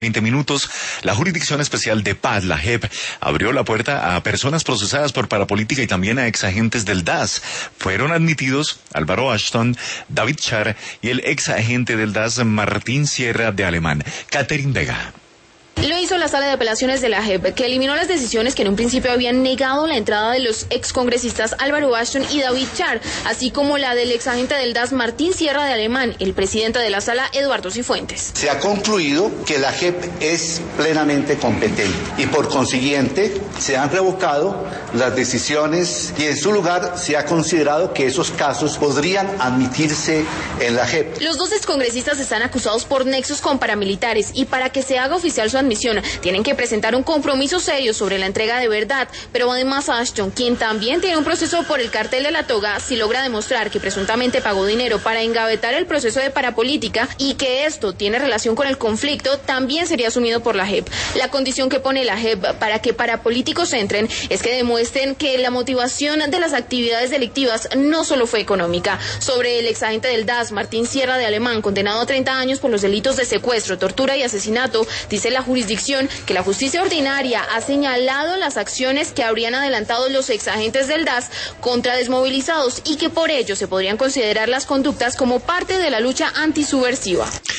20 minutos, la Jurisdicción Especial de Paz, la JEP, abrió la puerta a personas procesadas por parapolítica y también a exagentes del DAS. Fueron admitidos Álvaro Ashton, David Char y el exagente del DAS Martín Sierra de Alemán. Catherine Vega. Lo hizo la Sala de Apelaciones de la JEP, que eliminó las decisiones que en un principio habían negado la entrada de los excongresistas Álvaro Ashton y David Char, así como la del exagente del DAS Martín Sierra de Alemán. El presidente de la Sala, Eduardo Cifuentes. Se ha concluido que la JEP es plenamente competente y por consiguiente se han revocado las decisiones y en su lugar se ha considerado que esos casos podrían admitirse en la JEP. Los dos excongresistas están acusados por nexos con paramilitares y para que se haga oficial su admisión tienen que presentar un compromiso serio sobre la entrega de verdad, pero además Ashton, quien también tiene un proceso por el cartel de la toga, si logra demostrar que presuntamente pagó dinero para engavetar el proceso de parapolítica y que esto tiene relación con el conflicto, también sería asumido por la JEP. La condición que pone la JEP para que parapolíticos entren es que demuestren que la motivación de las actividades delictivas no solo fue económica. Sobre el exagente del DAS, Martín Sierra de Alemán, condenado a 30 años por los delitos de secuestro, tortura y asesinato, dice la jurisdicción que la justicia ordinaria ha señalado las acciones que habrían adelantado los exagentes del DAS contra desmovilizados y que por ello se podrían considerar las conductas como parte de la lucha antisubversiva.